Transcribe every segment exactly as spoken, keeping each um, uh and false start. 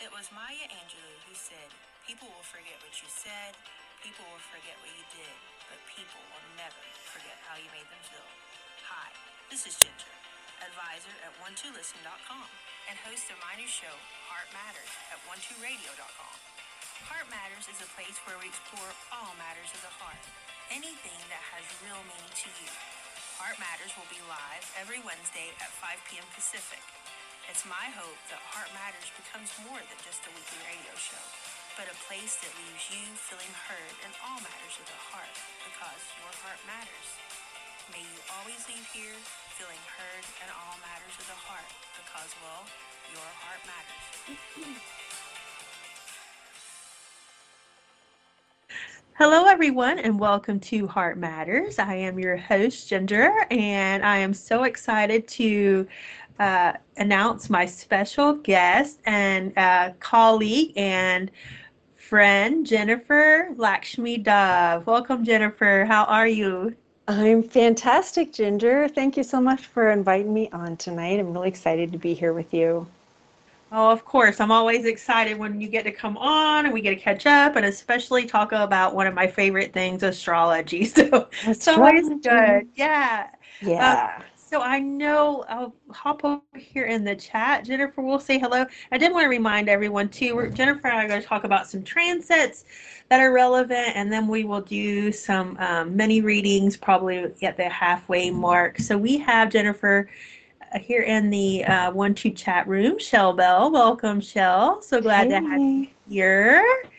It was Maya Angelou who said, "People will forget what you said, people will forget what you did, but people will never forget how you made them feel." Hi, this is Ginger, advisor at one two listen dot com and host of my new show, Heart Matters, at one two radio dot com. Heart Matters is a place where we explore all matters of the heart, anything that has real meaning to you. Heart Matters will be live every Wednesday at five p.m. Pacific. It's my hope that Heart Matters becomes more than just a weekly radio show, but a place that leaves you feeling heard in all matters of the heart, because your heart matters. May you always leave here feeling heard in all matters of the heart, because, well, your heart matters. Hello, everyone, and welcome to Heart Matters. I am your host, Ginger, and I am so excited to uh, announce my special guest and uh, colleague and friend, Jennifer Lakshmi Dove. Welcome, Jennifer. How are you? I'm fantastic, Ginger. Thank you so much for inviting me on tonight. I'm really excited to be here with you. Oh, of course. I'm always excited when you get to come on and we get to catch up and especially talk about one of my favorite things, astrology. So it's always Astrology. good. Yeah. Um, Yeah. so I know I'll hop over here in the chat. Jennifer, we'll say hello. I did want to remind everyone too, we're, Jennifer and I are going to talk about some transits that are relevant, and then we will do some um, mini readings probably at the halfway mark. So we have Jennifer here in the uh, one two chat room. Shell Bell, welcome, Shell. So glad to have you Hey. here.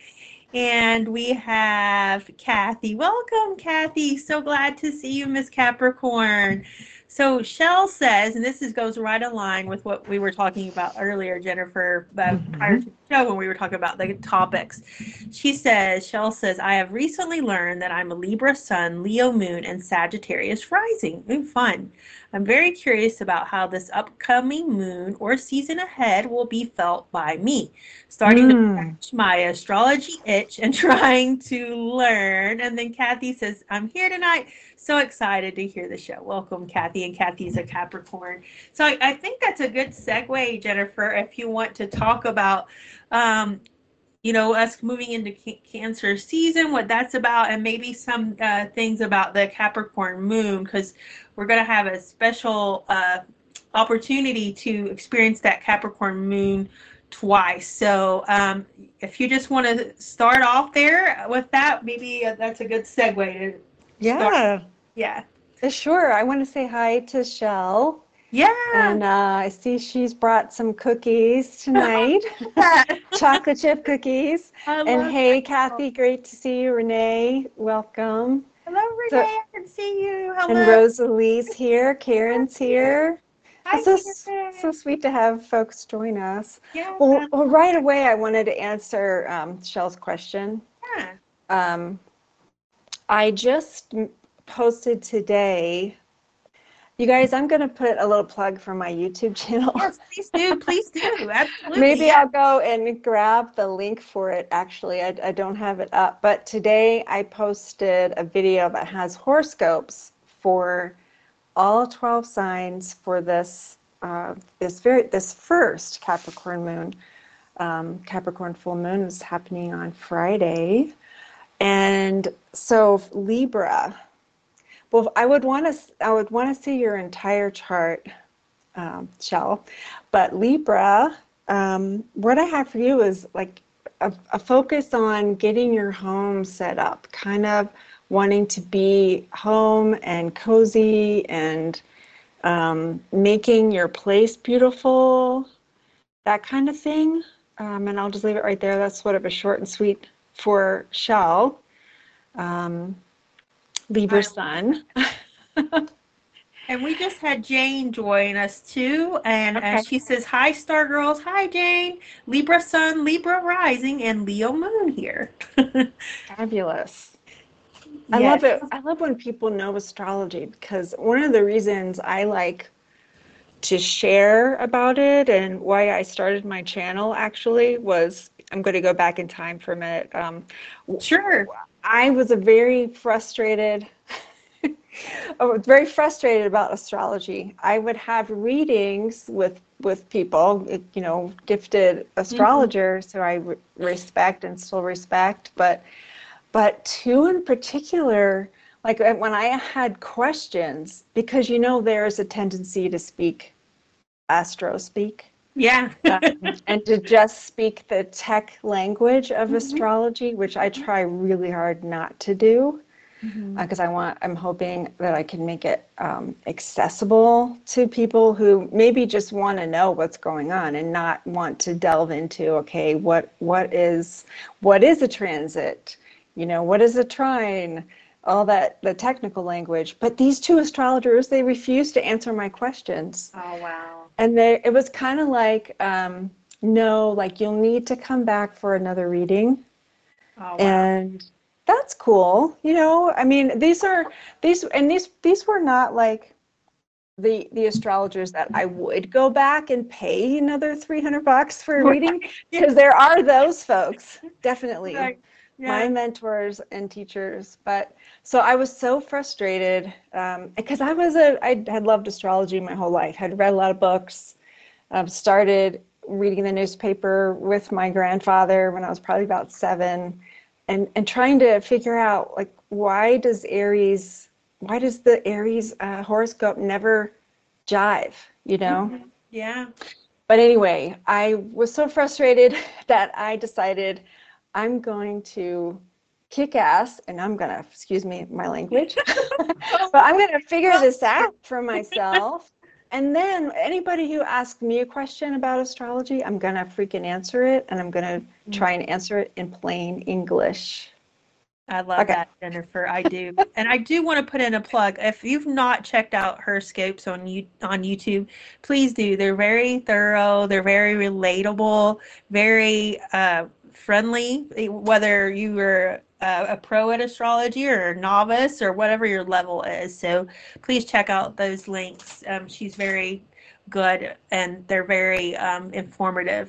And we have Kathy. Welcome, Kathy. So glad to see you, Miss Capricorn. So Shell says, and this is, goes right in line with what we were talking about earlier, Jennifer, uh, prior Mm-hmm. to the show when we were talking about the topics. She says, Shell says, I have recently learned that I'm a Libra sun, Leo moon, and Sagittarius rising. Ooh, fun. I'm very curious about how this upcoming moon or season ahead will be felt by me. Starting to Mm. scratch my astrology itch and trying to learn. And then Kathy says, I'm here tonight. So excited to hear the show. Welcome, Kathy. And Kathy's a Capricorn. So I, I think that's a good segue, Jennifer, if you want to talk about um, you know, us moving into Cancer season, what that's about, and maybe some uh, things about the Capricorn moon, because we're going to have a special uh, opportunity to experience that Capricorn moon twice. So um, if you just want to start off there with that, maybe uh, that's a good segue to start. Yeah. Yeah. Uh, Sure. I want to say hi to Shell. Yeah. And uh, I see she's brought some cookies tonight, chocolate chip cookies. I And love hey, that. Kathy, great to see you. Renee, welcome. Hello, So, Renee. I can see you. and Hello. Rosalie's here, Karen's here. Hi, It's so, so Karen. sweet to have folks join us. Yeah. Well, well right away, I wanted to answer um, Shell's question. Yeah. Um, I just posted today. You guys, I'm going to put a little plug for my YouTube channel. Yes, please do. Please do. Absolutely. Maybe Yeah. I'll go and grab the link for it. Actually, I, I don't have it up. But today I posted a video that has horoscopes for all twelve signs for this uh, this very this first Capricorn moon. Um, Capricorn full moon is happening on Friday, and so Libra. Well, I would want to I would want to see your entire chart, um, Shell, but Libra. Um, what I have for you is like a, a focus on getting your home set up, kind of wanting to be home and cozy and um, making your place beautiful, that kind of thing. Um, and I'll just leave it right there. That's sort of a short and sweet for Shell, um, Libra I, sun. and we just had Jane join us too. And uh, Okay. she says, Hi, Star Girls. Hi, Jane. Libra Sun, Libra Rising, and Leo Moon here. Fabulous. I Yes. love it. I love when people know astrology because one of the reasons I like to share about it and why I started my channel actually was I'm going to go back in time for a minute. Um, Sure. I was a very frustrated, I was very frustrated about astrology. I would have readings with with people, you know, gifted Mhm. astrologer, so I re- respect and still respect, but but two in particular, like uh, when I had questions, because you know there's a tendency to speak astro speak, Yeah. um, and to just speak the tech language of Mhm. astrology, which I try really hard not to do, Mhm. because I want, I'm hoping that I can make it um, accessible to people who maybe just want to know what's going on and not want to delve into, okay, what what is what is a transit? You know, what is a trine? All that, the technical language. But these two astrologers, they refused to answer my questions. Oh, wow. And they, it was kind of like, um, no, like you'll need to come back for another reading. Oh, wow. And that's cool. You know, I mean, these are these and these these were not like the the astrologers that I would go back and pay another three hundred bucks for a reading, Right. Yeah. because there are those folks, definitely Right. my Yeah. mentors and teachers. But so I was so frustrated, um, because I was a I had loved astrology my whole life, had read a lot of books, um, started reading the newspaper with my grandfather when I was probably about seven, and and trying to figure out, like, why does Aries, why does the Aries uh, horoscope never jive, you know? Mhm. Yeah. But anyway, I was so frustrated that I decided I'm going to kick ass, and I'm gonna, excuse me, my language, Oh, but I'm gonna figure well. this out for myself. And then anybody who asks me a question about astrology, I'm gonna freaking answer it, and I'm gonna try and answer it in plain English. I love Okay. that, Jennifer. I do. And I do want to put in a plug. If you've not checked out her scopes on you on YouTube, please do. They're very thorough, they're very relatable, very uh, friendly, whether you are a, a pro at astrology or a novice or whatever your level is. So please check out those links. Um, she's very good and they're very um, informative.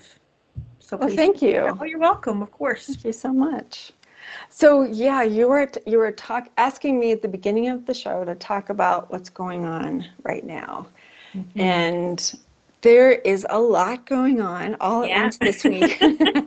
So Well, please. thank you. Oh, you're welcome, of course. Thank you so much. So yeah, you were you were talk asking me at the beginning of the show to talk about what's going on right now. Mhm. And there is a lot going on all at Yeah. once this week.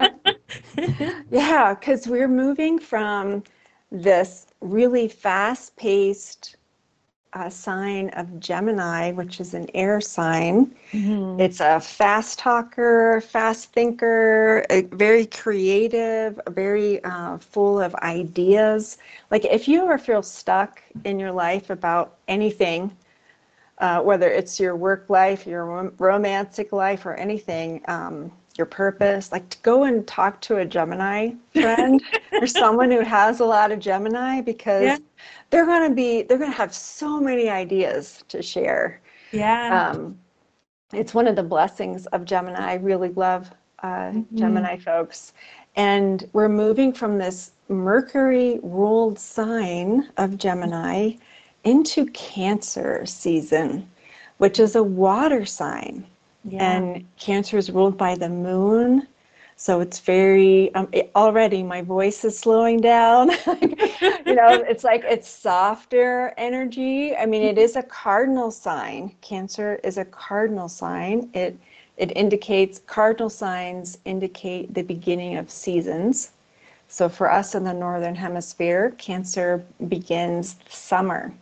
Yeah, because we're moving from this really fast-paced uh, sign of Gemini, which is an air sign. Mhm. It's a fast talker, fast thinker, a very creative, very uh, full of ideas. Like if you ever feel stuck in your life about anything, uh, whether it's your work life, your rom- romantic life, or anything, um, your purpose, like to go and talk to a Gemini friend or someone who has a lot of Gemini, Yeah. because they're going to be, they're going to have so many ideas to share. Yeah. Um, it's one of the blessings of Gemini. I really love uh, Mhm. Gemini folks. And we're moving from this Mercury ruled sign of Gemini into Cancer season, which is a water sign. Yeah. And Cancer is ruled by the moon. So it's very, um, it, already my voice is slowing down. You know, it's like it's softer energy. I mean, it is a cardinal sign. Cancer is a cardinal sign. It it indicates, cardinal signs indicate the beginning of seasons. So for us in the northern hemisphere, Cancer begins summer.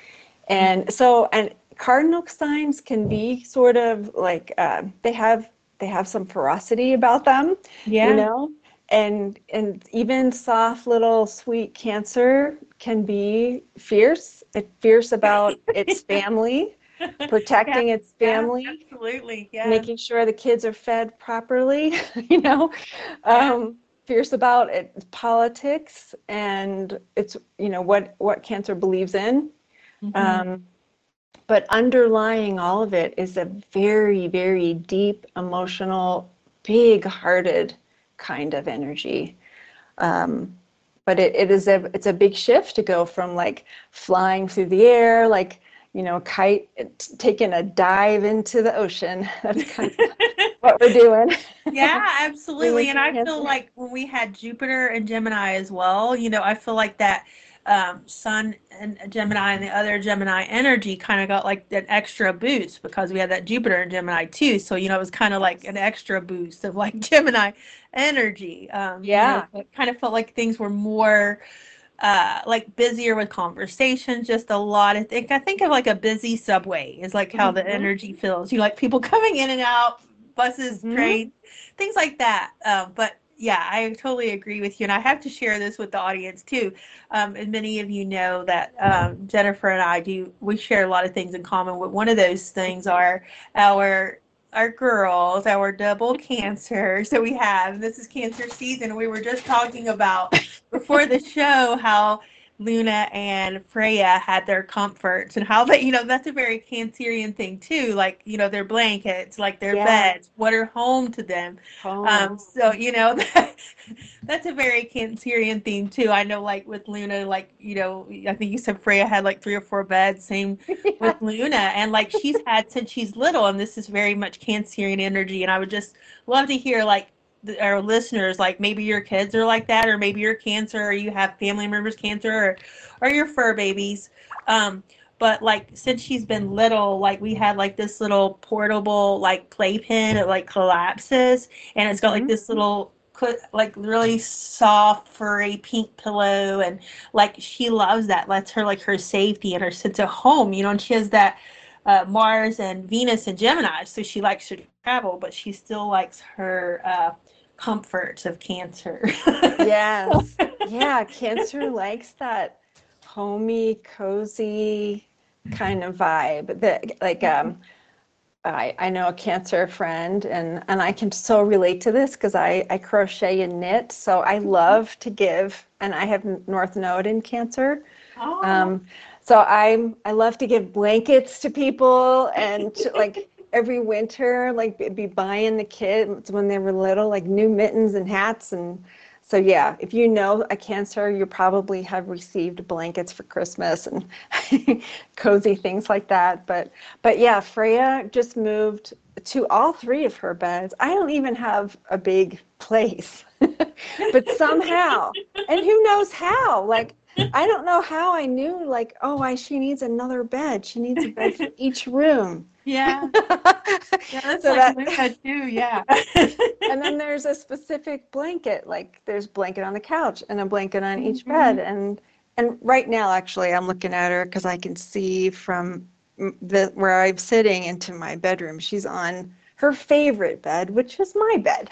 And so, and cardinal signs can be sort of like uh, they have they have some ferocity about them, you Yeah. know, and and even soft little sweet Cancer can be fierce. It fierce about its family, Yeah. protecting its Yeah. family, Absolutely. Yeah. making sure the kids are fed properly, you know, Yeah. um, fierce about it, politics, and it's, you know, what what Cancer believes in. Mhm. Um, but underlying all of it is a very, very deep, emotional, big-hearted kind of energy. Um, but it, it is a it's a big shift to go from like flying through the air, like, you know, kite taking a dive into the ocean. That's kind of what we're doing. Yeah, Moving absolutely. And to I feel Cancer. like when we had Jupiter and Gemini as well, you know, I feel like that um, Sun and Gemini and the other Gemini energy kind of got like an extra boost because we had that Jupiter in Gemini too. So, you know, it was kind of like an extra boost of like Gemini energy. Um, you know, Yeah. it kind of felt like things were more uh like busier with conversations, just a lot of think I think of like a busy subway is like how the Mm-hmm. energy feels. You like people coming in and out, buses, Mm-hmm. trains, things like that. Um, but yeah, I totally agree with you, and I have to share this with the audience too. Um, and many of you know that um, Jennifer and I do we share a lot of things in common. One of those things are our our girls, our double cancer. So we have this is cancer season. We were just talking about before the show how Luna and Freya had their comforts and how they, you know, that's a very Cancerian thing too. Like, you know, their blankets, like their Yeah. beds, what are home to them. Home. Um, so, you know, that, that's a very Cancerian theme too. I know, like with Luna, like, you know, I think you said Freya had like three or four beds. Same with Yeah. Luna. And like she's had since she's little, and this is very much Cancerian energy. And I would just love to hear, like, our listeners, like maybe your kids are like that, or maybe you're cancer, or you have family members cancer, or or your fur babies. Um, but like since she's been little, like we had like this little portable like playpen. It like collapses, and it's got like Mm-hmm. this little like really soft furry pink pillow, and like she loves that. That's her like her safety and her sense of home, you know. And she has that uh, Mars and Venus and Gemini, so she likes to travel, but she still likes her uh, comforts of Cancer. Yes. Yeah. Cancer likes that homey, cozy kind of vibe. That like um I, I know a Cancer friend, and, and I can so relate to this because I, I crochet and knit. So I love to give, and I have North Node in Cancer. Oh, Um, so I'm I love to give blankets to people, and to, like every winter, like be be buying the kids when they were little, like new mittens and hats. And so yeah, if you know a Cancer, you probably have received blankets for Christmas and cozy things like that. But but yeah, Freya just moved to all three of her beds. I don't even have a big place, but somehow, and who knows how, like I don't know how I knew, like, oh, I she needs another bed. She needs a bed for each room. yeah. Yeah, that's So like that, Luna too, yeah. and then there's a specific blanket, like there's blanket on the couch and a blanket on each Mhm. bed. And and right now, actually, I'm looking at her because I can see from the where I'm sitting into my bedroom. She's on her favorite bed, which is my bed.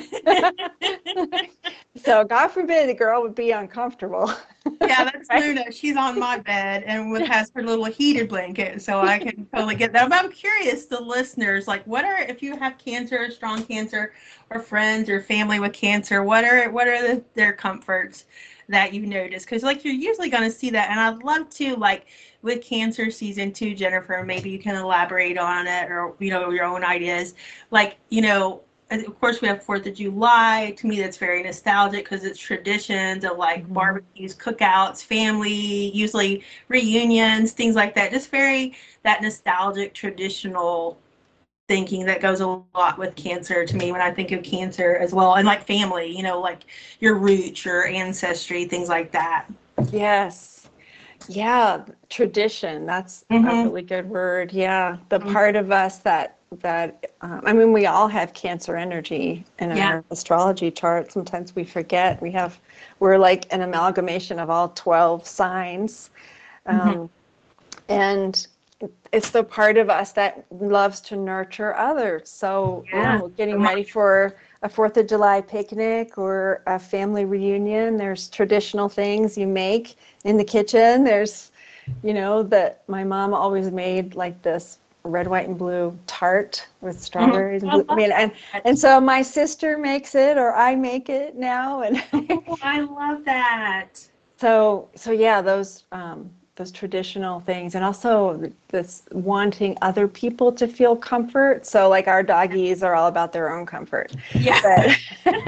So God forbid the girl would be uncomfortable. Yeah, that's Right? Luna. She's on my bed and with has her little heated blanket, so I can totally get that. But I'm curious, the listeners, like, what are if you have cancer, strong cancer, or friends or family with cancer, what are what are the, their comforts that you notice? Because like you're usually going to see that, and I'd love to like with Cancer season two, Jennifer. Maybe you can elaborate on it, or you know your own ideas, like you know. Of course, we have Fourth of July. To me, that's very nostalgic because it's traditions of like Mm-hmm. barbecues, cookouts, family, usually reunions, things like that. Just very that nostalgic, traditional thinking that goes a lot with Cancer to me when I think of Cancer as well, and like family, you know, like your roots, your ancestry, things like that. Yes. Yeah, tradition. That's a Mm-hmm. really good word. Yeah, the part of us that that um, I mean, we all have Cancer energy in Yeah. our astrology chart. Sometimes we forget we have. We're like an amalgamation of all twelve signs, Mm-hmm. um, and it's the part of us that loves to nurture others. So, you Yeah. know, getting ready for a Fourth of July picnic or a family reunion, there's traditional things you make in the kitchen. There's, you know, that my mom always made like this red, white, and blue tart with Mm-hmm. strawberries and I blue. I love mean, and that. and so my sister makes it or I make it now, and Oh, I love that. so, so yeah, those um, those traditional things, and also this wanting other people to feel comfort. So, like our doggies are all about their own comfort, Yeah. but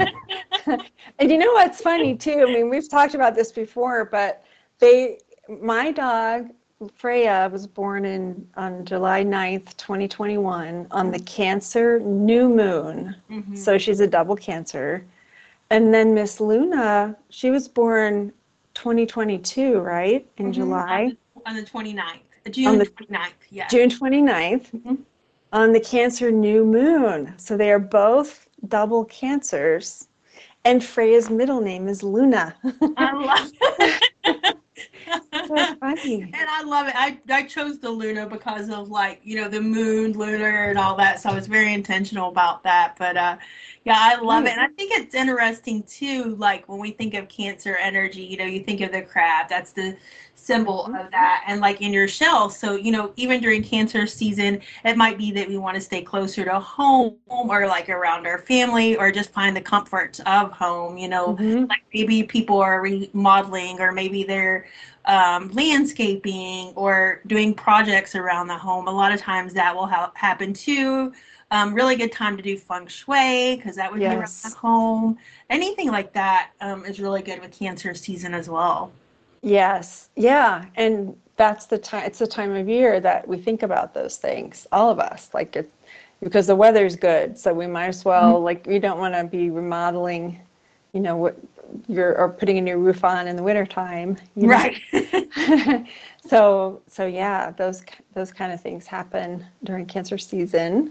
and you know what's funny too? I mean, we've talked about this before, but they, my dog Freya was born in on July ninth, twenty twenty-one, on the Cancer new moon. Mm-hmm. So she's a double Cancer. And then Miss Luna, she was born twenty twenty-two, right? In Mhm. July. On the, on the twenty-ninth. On June the twenty-ninth, yes. June twenty-ninth, Mhm. on the Cancer new moon. So they are both double Cancers. And Freya's middle name is Luna. I love it. So funny. And I love it. I, I chose the Luna because of, like, you know, the moon, lunar, and all that. So I was very intentional about that. But uh, yeah, I love it. And I think it's interesting too, like when we think of Cancer energy, you know, you think of the crab. That's the symbol Mhm. of that. And like in your shell. So, you know, even during Cancer season, it might be that we want to stay closer to home or like around our family or just find the comforts of home, you know, Mhm. like maybe people are remodeling or maybe they're um, landscaping or doing projects around the home. A lot of times that will ha- happen too. Um, really good time to do feng shui because that would be around the Yes. home. Anything like that um, is really good with Cancer season as well. Yes. Yeah. And that's the time, it's the time of year that we think about those things, all of us, like it, because the weather's good. So we might as well, like, we don't want to be remodeling, you know, what you're, or putting a new roof on in the wintertime, you know? Right. So, so yeah, those, those kind of things happen during Cancer season.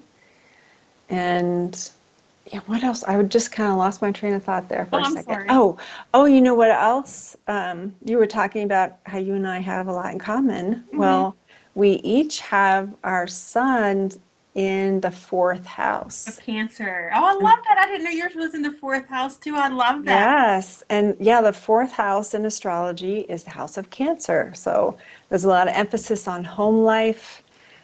And yeah, what else? I would just kind of lost my train of thought there for Oh, a I'm second. sorry. Oh, oh, you know what else? Um, you were talking about how you and I have a lot in common. Mhm. Well, we each have our sun in the fourth house. Of Cancer. Oh, I love that. I didn't know yours was in the fourth house too. I love that. Yes, and yeah, the fourth house in astrology is the house of Cancer. So there's a lot of emphasis on home life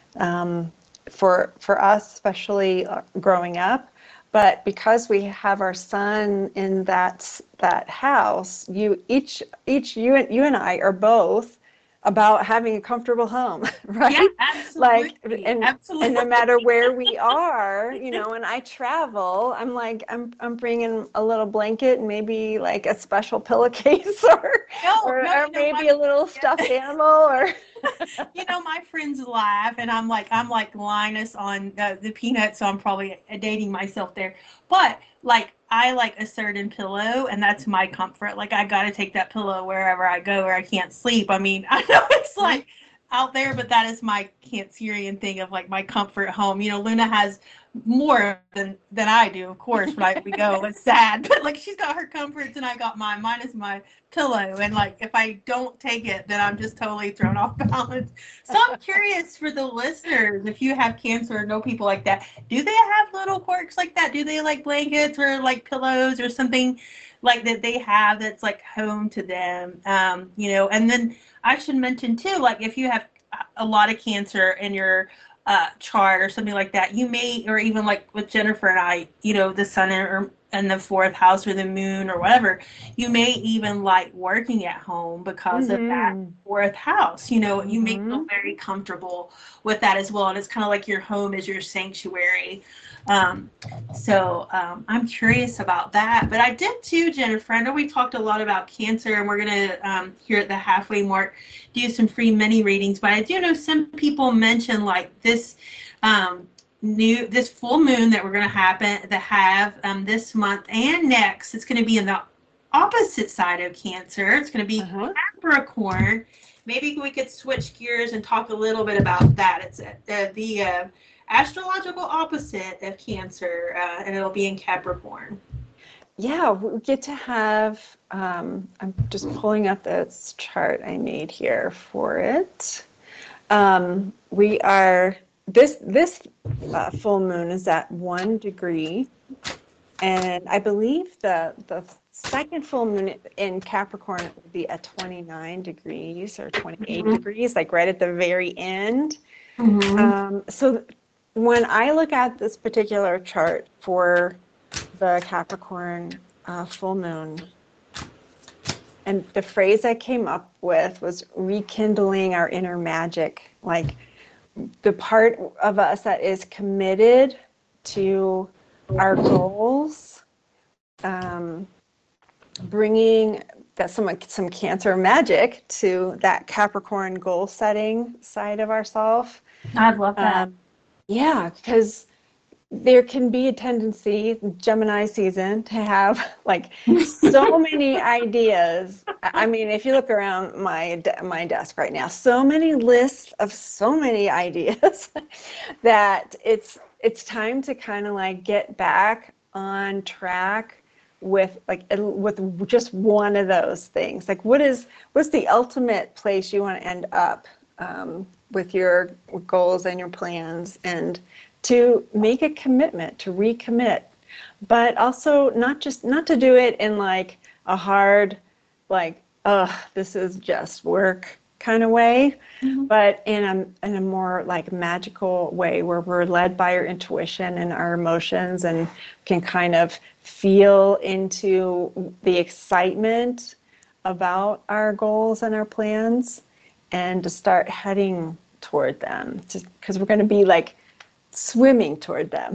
um, for for us, especially uh, growing up. But because we have our sun in that that house, you each each you and you and I are both about having a comfortable home, right? Yeah, Like, absolutely. and Absolutely. and no matter where we are, you know, when I travel, I'm like, I'm I'm bringing a little blanket and maybe like a special pillowcase or No, or, no, or you know, maybe my a little stuffed animal or you know, my friends laugh, and I'm like, I'm like Linus on uh, the Peanuts, so I'm probably dating myself there. But like, I like a certain pillow, and that's my comfort. Like, I got to take that pillow wherever I go, or I can't sleep. I mean, I know it's like out there, but that is my Cancerian thing of like my comfort home. You know, Luna has more than than I do, of course. When I we go, it's sad, but like she's got her comforts, and I got mine. Mine is my pillow, and like if I don't take it, then I'm just totally thrown off balance. So I'm curious for the listeners, if you have Cancer or know people like that, do they have little quirks like that? Do they like blankets or like pillows or something like that they have that's like home to them? Um, you know, and then I should mention too, like if you have a lot of Cancer in your uh, chart or something like that, you may, or even like with Jennifer and I, you know, the sun or in the fourth house or the moon or whatever, you may even like working at home because of that Mhm. fourth house. You know, you may feel Mhm. very comfortable with that as well. And it's kind of like your home is your sanctuary. Um, so um, I'm curious about that. But I did too, Jennifer. I know we talked a lot about Cancer, and we're going to, um, here at the halfway mark, do some free mini readings. But I do know some people mention like this um, new this full moon that we're going to happen to have um, this month and next. It's going to be in the opposite side of Cancer. It's going to be Uh-huh. Capricorn. Maybe we could switch gears and talk a little bit about that. It's uh, the uh, astrological opposite of Cancer, uh, and it'll be in Capricorn. Yeah, we get to have, um, I'm just pulling up this chart I made here for it. Um, we are, this, this uh, full moon is at one degree. And I believe the, the second full moon in Capricorn will be at twenty-nine degrees or twenty-eight Mhm. degrees, like right at the very end. Mm-hmm. Um, so when I look at this particular chart for the Capricorn uh, full moon, and the phrase I came up with was rekindling our inner magic, like the part of us that is committed to our goals, um, bringing that some some Cancer magic to that Capricorn goal setting side of ourselves. I love that. Um, yeah, because there can be a tendency, Gemini season, to have like so many ideas. I mean, if you look around my de- my desk right now, so many lists of so many ideas that it's it's time to kind of like get back on track with like with just one of those things. Like, what is what's the ultimate place you want to end up um, with your goals and your plans, and to make a commitment, to recommit, but also not just not to do it in like a hard, like, oh, this is just work kind of way, mm-hmm. but in a in a more like magical way where we're led by our intuition and our emotions and can kind of feel into the excitement about our goals and our plans, and to start heading toward them, just because we're going to be like swimming toward them.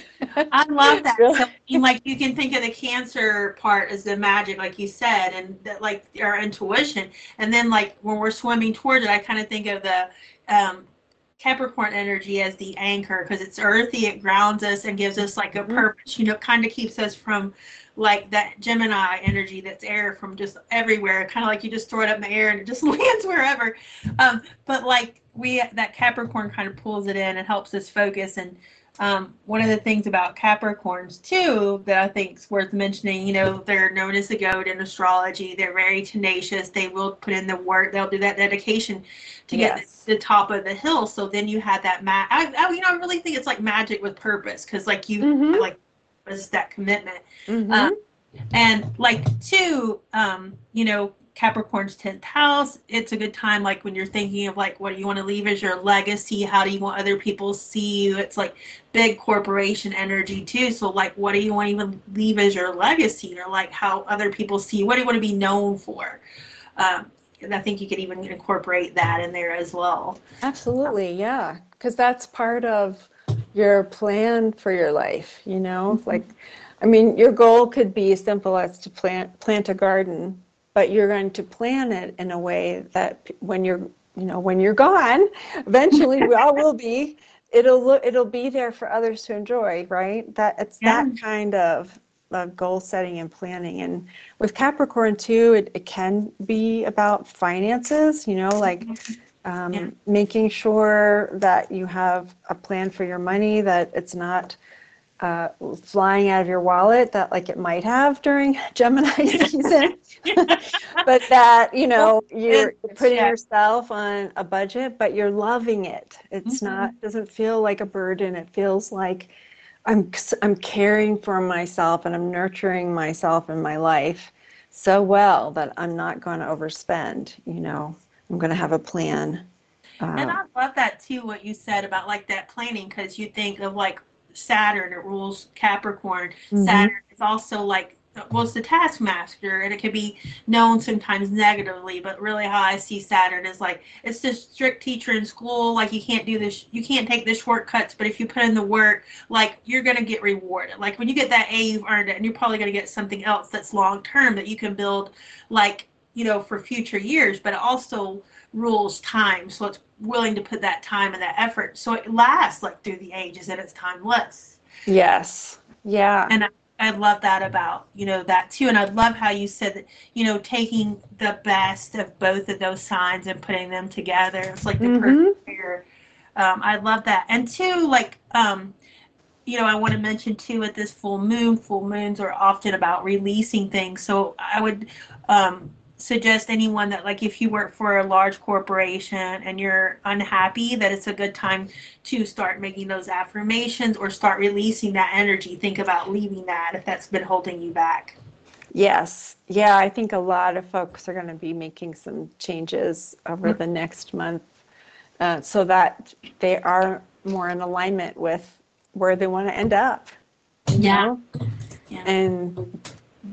I love that. So, like, you can think of the Cancer part as the magic, like you said, and that, like, our intuition. And then, like, when we're swimming towards it, I kind of think of the um, Capricorn energy as the anchor, because it's earthy, it grounds us and gives us like a purpose. You know, kind of keeps us from like that Gemini energy that's air, from just everywhere. Kind of like you just throw it up in the air and it just lands wherever. Um, but like we, that Capricorn kind of pulls it in and helps us focus. And um, one of the things about Capricorns too that I think is worth mentioning, you know, they're known as the goat in astrology. They're very tenacious. They will put in the work. They'll do that dedication to get yes. the, the top of the hill. So then you have that ma- I, I you know I really think it's like magic with purpose, because like you mm-hmm. like was that commitment. Mm-hmm. um, and like too um you know Capricorn's tenth house, it's a good time like when you're thinking of like what do you want to leave as your legacy, how do you want other people to see you. It's like big corporation energy too, so like what do you want to even leave as your legacy, or like how other people see you, what do you want to be known for. um And I think you could even incorporate that in there as well. Absolutely, yeah. Because that's part of your plan for your life, you know? Mm-hmm. Like, I mean, your goal could be as simple as to plant plant a garden, but you're going to plan it in a way that when you're, you know, when you're gone, eventually we all will be, it'll look, it'll be there for others to enjoy, right? That it's yeah. that kind of of goal setting and planning. And with Capricorn too, it, it can be about finances, you know, like um, yeah. making sure that you have a plan for your money, that it's not uh, flying out of your wallet, that like it might have during Gemini season, but that, you know, you're putting yeah. yourself on a budget, but you're loving it. It's mm-hmm. not, doesn't feel like a burden. It feels like I'm I'm caring for myself and I'm nurturing myself in my life so well that I'm not going to overspend, you know, I'm going to have a plan. Uh, and I love that too, what you said about like that planning, because you think of like Saturn, it rules Capricorn. Mm-hmm. Saturn is also like, well, it's the taskmaster, and it could be known sometimes negatively, but really how I see Saturn is like, it's this strict teacher in school, like you can't do this, you can't take the shortcuts, but if you put in the work, like you're going to get rewarded. Like when you get that A, you've earned it, and you're probably going to get something else that's long term that you can build, like, you know, for future years. But it also rules time, so it's willing to put that time and that effort, so it lasts like through the ages, and it's timeless. Yes. Yeah. And I, I love that about, you know, that too. And I love how you said that, you know, taking the best of both of those signs and putting them together. It's like the mm-hmm. perfect pair. Um, I love that. And two, like, um, you know, I want to mention too, with this full moon, full moons are often about releasing things. So I would um, suggest anyone that, like, if you work for a large corporation and you're unhappy, that it's a good time to start making those affirmations or start releasing that energy. Think about leaving that if that's been holding you back. Yes. Yeah, I think a lot of folks are going to be making some changes over mm-hmm. the next month uh, so that they are more in alignment with where they want to end up. Yeah. Know? Yeah. And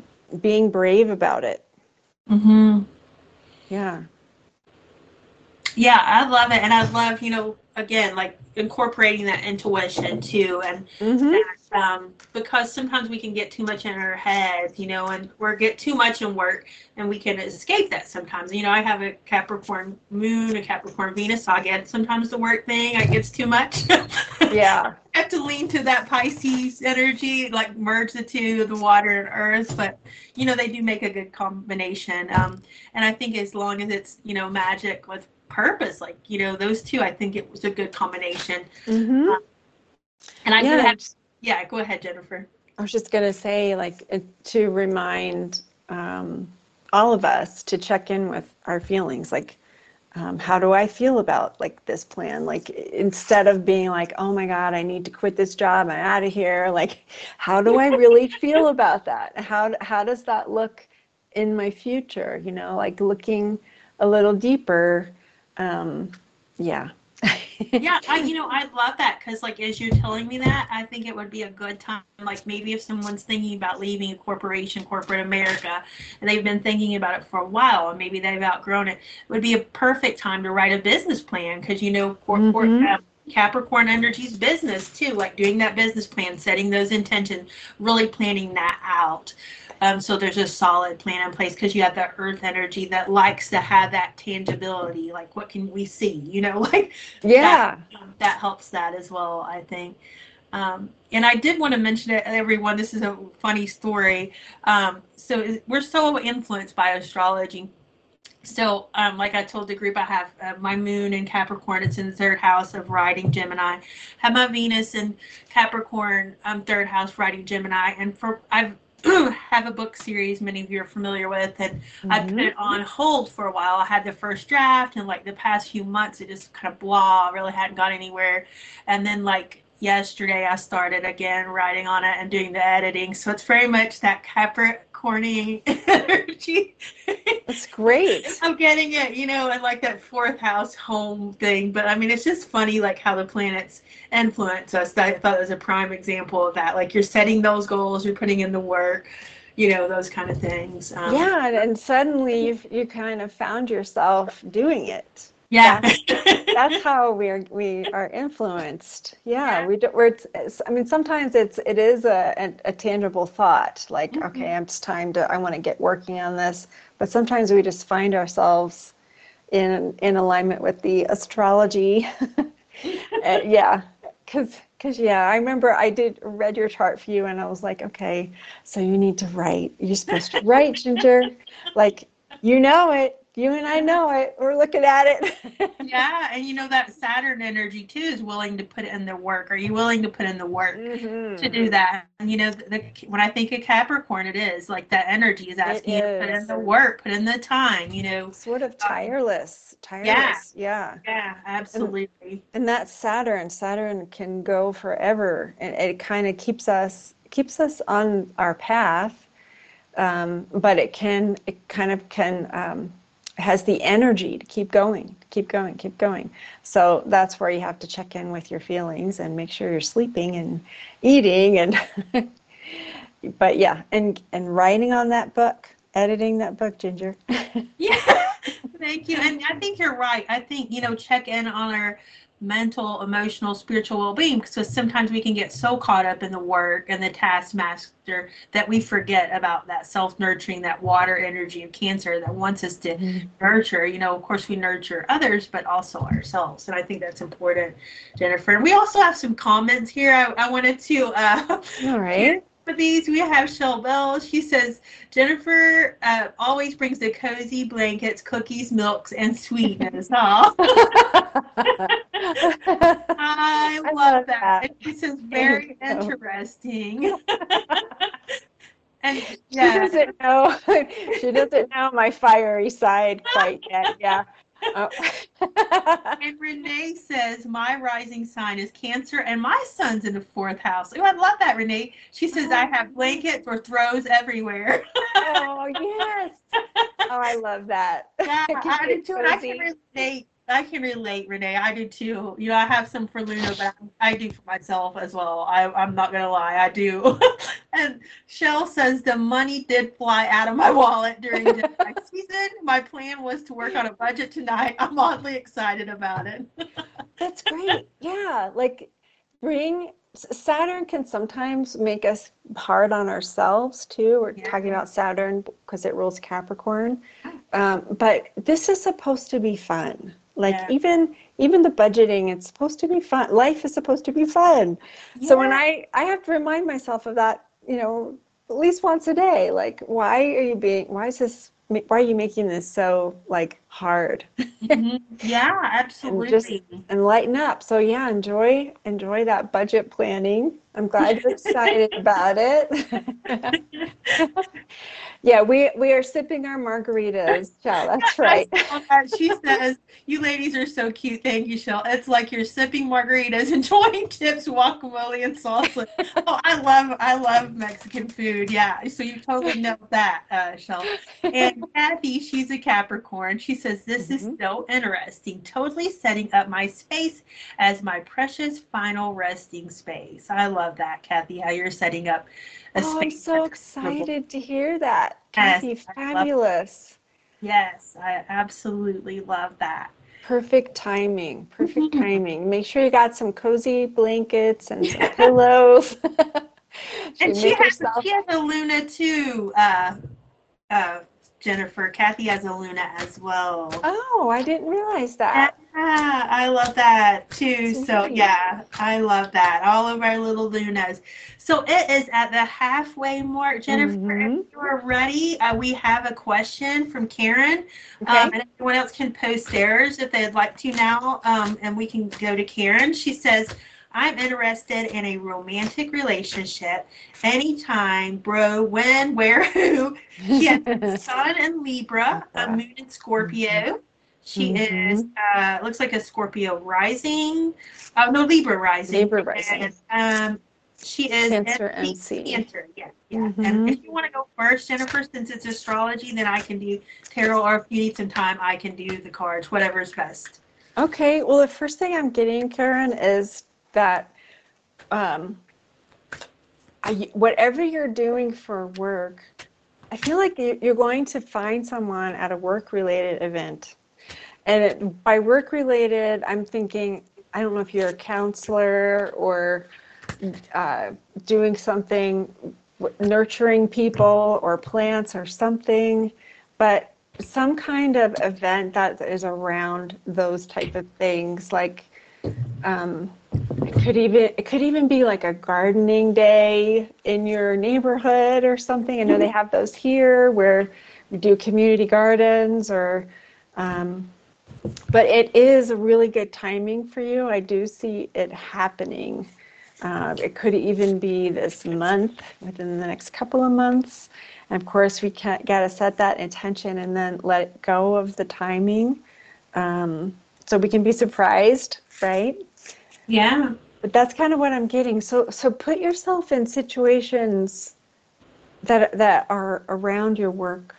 being brave about it. Mm-hmm. Yeah. Yeah, I love it. And I love, you know, again, like incorporating that intuition too. And Mm-hmm. that, um, because sometimes we can get too much in our heads, you know, and or get too much in work and we can escape that sometimes. You know, I have a Capricorn moon, a Capricorn Venus, so I get sometimes the work thing, it gets too much. Yeah. I have to lean to that Pisces energy, like merge the two, the water and earth. But, you know, they do make a good combination. Um, and I think as long as it's, you know, magic with purpose, like, you know, those two, I think it was a good combination. Mm-hmm. Um, and I do Yeah. have, yeah, go ahead, Jennifer. I was just going to say, like, it- to remind um, all of us to check in with our feelings. Like, um, how do I feel about like this plan? Like, instead of being like, oh my God, I need to quit this job, I'm out of here. Like, how do I really feel about that? How how does that look in my future? You know, like looking a little deeper. Um, yeah. Yeah, I, you know, I love that because, like, as you're telling me that, I think it would be a good time. Like, maybe if someone's thinking about leaving a corporation, corporate America, and they've been thinking about it for a while, and maybe they've outgrown it, it would be a perfect time to write a business plan because, you know, cor- cor- Mm-hmm. um, Capricorn Energy's business too, like doing that business plan, setting those intentions, really planning that out. Um, so there's a solid plan in place because you have that earth energy that likes to have that tangibility. Like, what can we see? You know, like that. Yeah. Um, that helps that as well, I think. Um, and I did want to mention it, everyone. This is a funny story. Um, so we're so influenced by astrology. So, um, like I told the group, I have uh, my moon in Capricorn. It's in the third house of riding Gemini. Have my Venus in Capricorn, um, third house riding Gemini. And for I've have a book series many of you are familiar with, and I put Mm-hmm. it on hold for a while. I had the first draft, and like the past few months, it just kind of blah, really hadn't gone anywhere. And then like yesterday, I started again writing on it and doing the editing. So it's very much that Capricorny energy. That's great. I'm getting it, you know, and like that fourth house home thing. But I mean, it's just funny, like how the planets influence us. I thought it was a prime example of that. Like you're setting those goals, you're putting in the work, you know, those kind of things. Um, Yeah, and, and suddenly you you kind of found yourself doing it. yeah. That's that's how we're we are influenced. Yeah, Yeah. we do, we're. It's, I mean, sometimes it's it is a, a a tangible thought. Like, Mhm. okay, it's time to. I want to get working on this. But sometimes we just find ourselves in in alignment with the astrology. Uh, yeah, because because yeah, I remember I did read your chart for you, and I was like, okay, so you need to write. You're supposed to write, Ginger. Like, you know it. You and I know it. We're looking at it. Yeah, and you know that Saturn energy too is willing to put in the work. Are you willing to put in the work to Hmm. do that? And you know, the, the, when I think of Capricorn, it is like that energy is It asking you to put in is the work, put in the time. You know, sort of um, tireless, yeah, tireless. Yeah. yeah, And absolutely. and that's Saturn. Saturn can go forever, and it kind of keeps us keeps us on our path. Um, but it can it kind of can um, has the energy to keep going, keep going, keep going. So that's where you have to check in with your feelings and make sure you're sleeping and eating and but yeah, and and writing on that book, editing that book, Ginger. Yeah, thank you. And I think you're right. I think, you know, check in on our mental, emotional, spiritual well-being because sometimes we can get so caught up in the work and the taskmaster that we forget about that self-nurturing, that water energy of Cancer that wants us to Mhm. nurture. You know, of course, we nurture others, but also ourselves. And I think that's important, Jennifer. And we also have some comments here. I, I wanted to uh, All share right. for these. We have Shell Bell. She says, Jennifer uh, always brings the cozy blankets, cookies, milks, and sweetness. Oh, I I love love that. that. And she says, Thank very you. interesting. And She yeah, doesn't know. She doesn't know my fiery side quite yet. Yeah. Oh. and Renee says, my rising sign is Cancer and my son's in the fourth house. Oh, I love that, Renee. She says, I have blankets or throws everywhere. Oh, yes. Oh, I love that. Yeah, Keep I do it too. And I can cozy. relate. I can relate, Renee. I do too. You know, I have some for Luna, but I, I do for myself as well. I, I'm not gonna lie, I do. And Shell says the money did fly out of my wallet during Gemini season. My plan was to work on a budget tonight. I'm oddly excited about it. That's great. Yeah, like bring Saturn can sometimes make us hard on ourselves too. We're Yeah. talking about Saturn because it rules Capricorn. Um, but this is supposed to be fun. Like Yeah. even even the budgeting, it's supposed to be fun. Life is supposed to be fun. So when Yeah. I I have to remind myself of that, you know, at least once a day. Like, why are you being? Why is this? Why are you making this so like hard? Mhm. Yeah, And just absolutely. and lighten up. So yeah, enjoy enjoy that budget planning. I'm glad you're excited about it. Yeah, we we are sipping our margaritas, Shell. That's I right. saw that. She says, "You ladies are so cute. Thank you, Shell. It's like you're sipping margaritas, enjoying chips, guacamole, and salsa." Oh, I love I love Mexican food. Yeah, so you totally know that, uh, Shell. And Kathy, she's a Capricorn. She says, "This is Mhm. so interesting. Totally setting up my space as my precious final resting space." I love that, Kathy. How you're setting up a Oh, I'm space so that's comfortable. excited to hear that. Yes, Kathy, I love. fabulous. Yes, I absolutely love that. Perfect timing. Perfect timing. Make sure you got some cozy blankets and some pillows. And Should she make has yourself. she has a Luna too, uh, uh, Jennifer. Kathy has a Luna as well. Oh, I didn't realize Yeah, that. I love that too. So Sweet. yeah, I love that. All of our little Lunas. So it is at the halfway mark, Jennifer. If Mm-hmm. you are ready, uh, we have a question from Karen, um, Okay. and everyone else can post theirs if they'd like to now, um, and we can go to Karen. She says, "I'm interested in a romantic relationship. Anytime, bro, when, where, who." She has a sun in Libra, a Libra. moon in Scorpio. She is, Mm-hmm. uh, looks like a Scorpio rising. Oh, no, Libra rising. Libra rising. And um, she is Cancer empty M C. Cancer. Yeah, yeah. And Mm-hmm. if you want to go first, Jennifer, since it's astrology, then I can do tarot, or if you need some time, I can do the cards, whatever's best. Okay. Well, the first thing I'm getting, Karen, is that um, I, whatever you're doing for work, I feel like you- you're going to find someone at a work-related event. And it, by work-related, I'm thinking, I don't know if you're a counselor or uh, doing something, nurturing people or plants or something, but some kind of event that is around those type of things. Like um, it could even it could even be like a gardening day in your neighborhood or something. I know they have those here where we do community gardens or. Um, but it is a really good timing for you. I do see it happening. Uh, it could even be this month, within the next couple of months. And of course, we got to set that intention and then let go of the timing, um, so we can be surprised, right? Yeah. But that's kind of what I'm getting. So, so put yourself in situations that that are around your work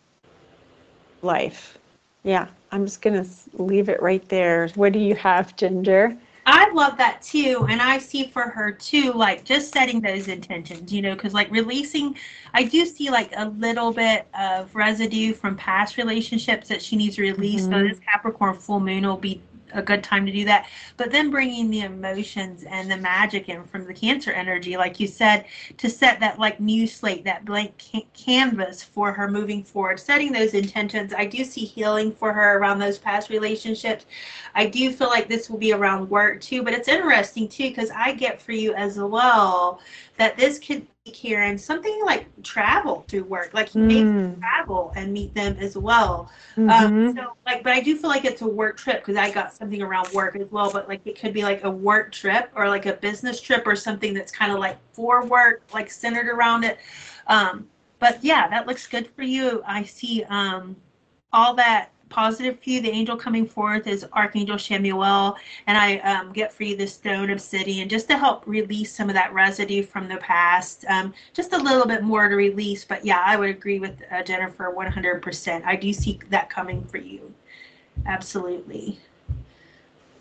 life. Yeah, I'm just gonna leave it right there. What do you have, Ginger? I love that too. And I see for her too, like just setting those intentions, you know, because like releasing, I do see like a little bit of residue from past relationships that she needs to release. So Mm-hmm. this Capricorn full moon will be a good time to do that. But then bringing the emotions and the magic in from the Cancer energy, like you said, to set that like new slate, that blank ca- canvas for her moving forward, setting those intentions. I do see healing for her around those past relationships. I do feel like this will be around work too, but it's interesting too because I get for you as well that this could be, Karen, something like travel through work. Like you may Mm. travel and meet them as well. Um, Mm-hmm. so like, but I do feel like it's a work trip because I got something around work as well. But like, it could be like a work trip or like a business trip or something that's kind of like for work, like centered around it. Um, but yeah, that looks good for you. I see um, all that positive for you. The angel coming forth is Archangel Chamuel, and I um, get for you the stone obsidian just to help release some of that residue from the past. Um, just a little bit more to release, but yeah, I would agree with uh, Jennifer one hundred percent. I do see that coming for you. Absolutely.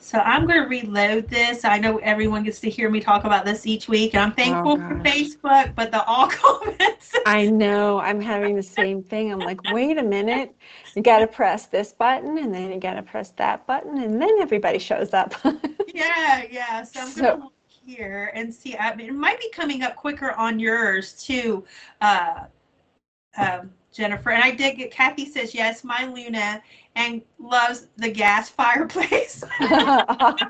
So I'm going to reload this. I know everyone gets to hear me talk about this each week. I'm thankful Oh, for gosh. Facebook, but the all comments. I know. I'm having the same thing. I'm like, wait a minute. You got to press this button, and then you got to press that button, and then everybody shows up. Yeah, yeah. So I'm So, going to look here and see. I mean, it might be coming up quicker on yours too, uh, um, Jennifer. And I did get, Kathy says, yes, my Luna, and loves the gas fireplace. I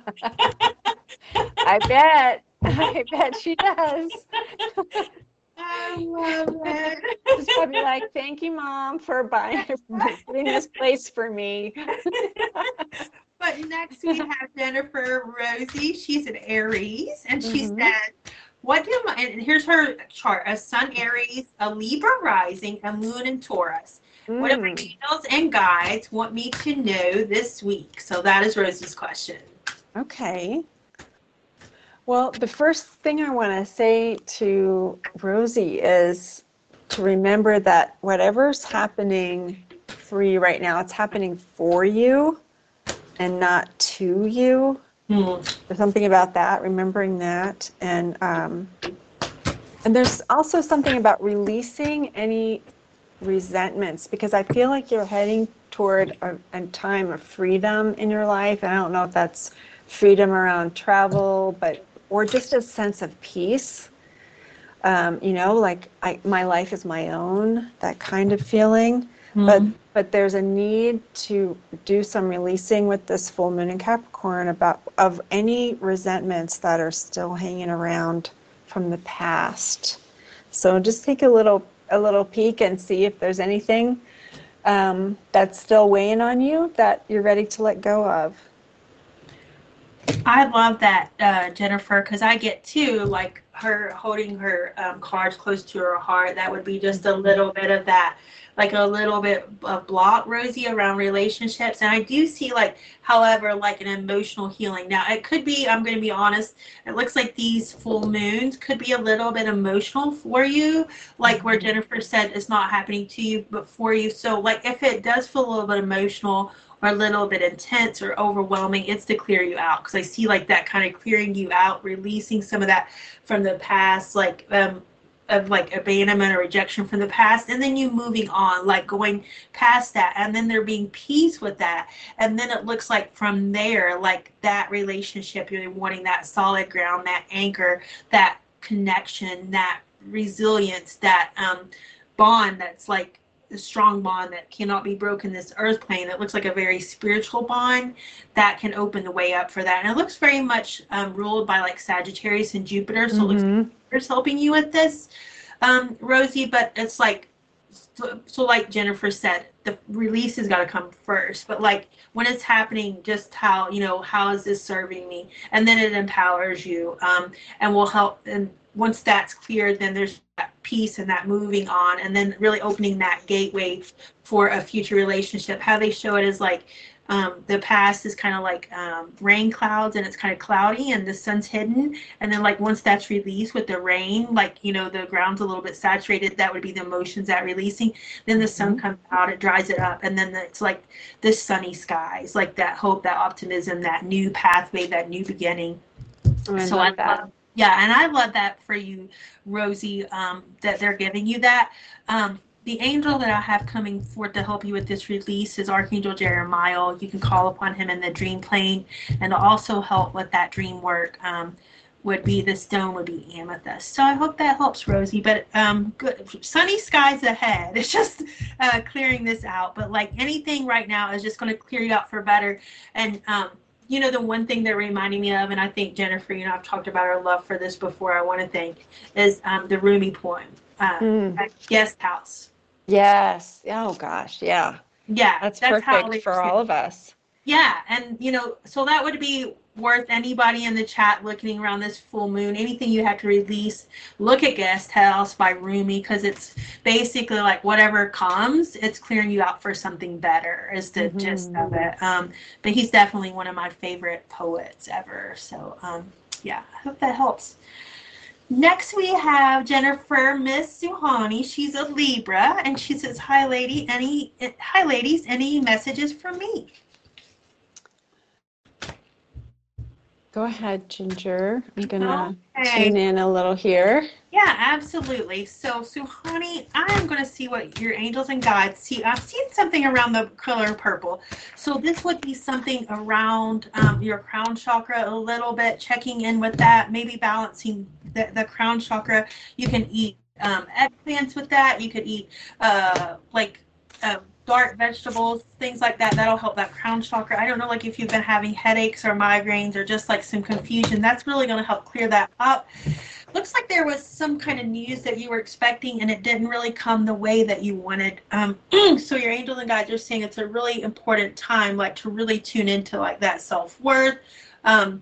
bet. I bet she does. I love it. She's probably like, thank you, Mom, for buying, for putting this place for me. But next we have Jennifer Rosie. She's an Aries, and she Mhm. said, what do my, and here's her chart, a Sun Aries, a Libra rising, a Moon in Taurus. What do my Mm. angels and guides want me to know this week? So that is Rosie's question. Okay. Well, the first thing I want to say to Rosie is to remember that whatever's happening for you right now, it's happening for you and not to you. Hmm. There's something about that, remembering that. And um, and there's also something about releasing any resentments, because I feel like you're heading toward a, a time of freedom in your life. And I don't know if that's freedom around travel, but or just a sense of peace. Um, you know, like I, my life is my own, that kind of feeling. Hmm. But but there's a need to do some releasing with this full moon in Capricorn about of any resentments that are still hanging around from the past. So just take a little a little peek and see if there's anything um, that's still weighing on you that you're ready to let go of. I love that, uh, Jennifer, because I get too, like her holding her um, cards close to her heart. That would be just a little bit of that, like a little bit of block, Rosie, around relationships. And I do see, like, however, like an emotional healing. Now, it could be, I'm going to be honest, it looks like these full moons could be a little bit emotional for you, like where Jennifer said it's not happening to you, but for you. So, like, if it does feel a little bit emotional, or a little bit intense or overwhelming, it's to clear you out. Because I see like that kind of clearing you out, releasing some of that from the past, like um, of like abandonment or rejection from the past, and then you moving on, like going past that, and then there being peace with that. And then it looks like from there, like that relationship, you're wanting that solid ground, that anchor, that connection, that resilience, that um, bond that's like a strong bond that cannot be broken, this earth plane. It looks like a very spiritual bond that can open the way up for that. And it looks very much um, ruled by like Sagittarius and Jupiter. So mm-hmm. It looks like Jupiter's helping you with this, um, Rosie, but it's like, so, so like Jennifer said, the release has got to come first. But like when it's happening, just how, you know, how is this serving me? And then it empowers you um, and will help. And once that's cleared, then there's that peace and that moving on, and then really opening that gateway for a future relationship. How they show it is like um, the past is kind of like um, rain clouds, and it's kind of cloudy and the sun's hidden. And then like once that's released with the rain, like, you know, the ground's a little bit saturated, that would be the emotions that releasing. Then the sun comes out, it dries it up, and then it's like this sunny skies, like that hope, that optimism, that new pathway, that new beginning. I so love I that. love Yeah, and I love that for you, Rosie, um, that they're giving you that. Um, the angel that I have coming forth to help you with this release is Archangel Jeremiah. You can call upon him in the dream plane, and to also help with that dream work um, would be the stone would be amethyst. So I hope that helps, Rosie. But um, good, sunny skies ahead. It's just uh, clearing this out. But like anything right now is just going to clear you out for better. And um, you know, the one thing they're reminding me of, and I think Jennifer, you know, I've talked about our love for this before, I want to thank, is um, the Rumi poem, uh, Mm. Guest House. Yes. Oh gosh. Yeah. Yeah, That's, that's how perfect they for all of us. Yeah, and you know, so that would be worth anybody in the chat looking around this full moon. Anything you have to release, look at Guest House by Rumi, because it's basically like whatever comes, it's clearing you out for something better, is the Mhm. gist of it. Um, but he's definitely one of my favorite poets ever. So um, yeah, I hope that helps. Next we have Jennifer Miss Suhani. She's a Libra, and she says, "Hi, lady. Any hi, ladies. Any messages for me?" Go ahead, Ginger. I'm gonna Okay. tune in a little here. Yeah, absolutely. So, Suhani, I'm going to see what your angels and guides see. I've seen something around the color purple. So, this would be something around um, your crown chakra a little bit, checking in with that, maybe balancing the, the crown chakra. You can eat um, eggplants with that. You could eat uh, like uh, dark vegetables, things like that. That'll help that crown chakra. I don't know, like if you've been having headaches or migraines or just like some confusion, that's really going to help clear that up. Looks like there was some kind of news that you were expecting and it didn't really come the way that you wanted. Um, so your angels and guides are saying it's a really important time, like to really tune into like that self-worth, um,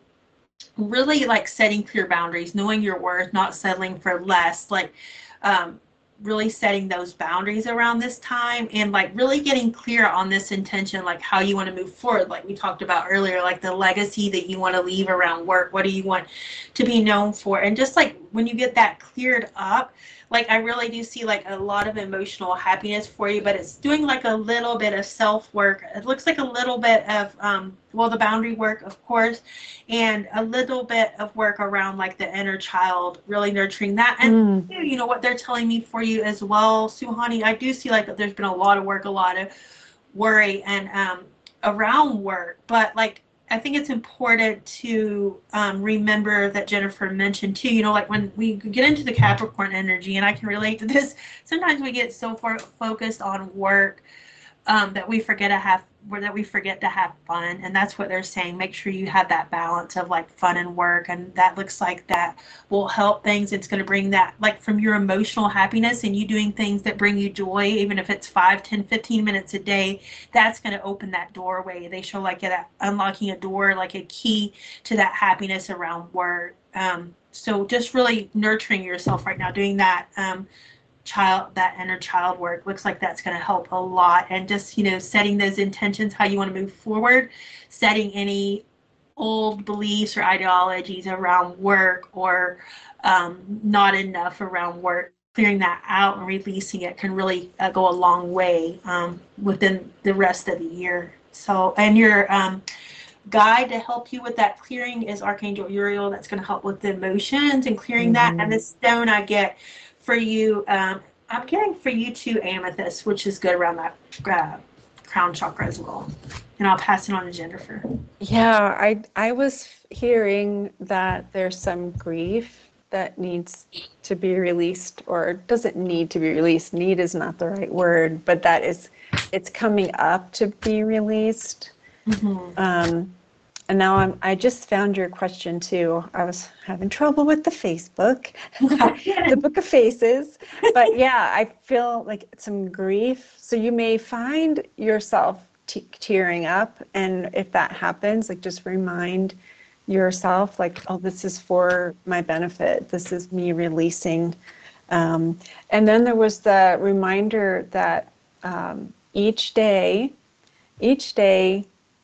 really like setting clear boundaries, knowing your worth, not settling for less, like um, really setting those boundaries around this time and like really getting clear on this intention, like how you want to move forward, like we talked about earlier, like the legacy that you want to leave around work. What do you want to be known for? And just like when you get that cleared up, like I really do see like a lot of emotional happiness for you, but it's doing like a little bit of self work. It looks like a little bit of um well, the boundary work, of course, and a little bit of work around like the inner child, really nurturing that. And Mm. you know what they're telling me for you as well, Suhani, I do see like there's been a lot of work, a lot of worry and um around work, but like I think it's important to um, remember that Jennifer mentioned too, you know, like when we get into the Capricorn energy, and I can relate to this, sometimes we get so far focused on work um, that we forget to have where that we forget to have fun. And that's what they're saying. Make sure you have that balance of like fun and work. And that looks like that will help things. It's going to bring that like from your emotional happiness and you doing things that bring you joy, even if it's five, ten, fifteen minutes a day, that's going to open that doorway. They show like a, unlocking a door, like a key to that happiness around work. Um, so just really nurturing yourself right now, doing that. Um, child that inner child work looks like that's going to help a lot, and just you know setting those intentions, how you want to move forward, setting any old beliefs or ideologies around work or um, not enough around work, clearing that out and releasing it can really uh, go a long way um, within the rest of the year. So, and your um, guide to help you with that clearing is Archangel Uriel. That's going to help with the emotions and clearing that. Mm-hmm. And the stone I get for you, um, I'm getting for you too amethyst, which is good around that uh, crown chakra as well. And I'll pass it on to Jennifer. Yeah, I I was hearing that there's some grief that needs to be released, or doesn't need to be released. Need is not the right word, but that is, it's coming up to be released. Mm-hmm. Um, and now I'm, I just found your question too. I was having trouble with the Facebook, the Book of Faces. But yeah, I feel like some grief. So you may find yourself te- tearing up. And if that happens, like just remind yourself like, oh, this is for my benefit. This is me releasing. Um, and then there was the reminder that um, each day, each day,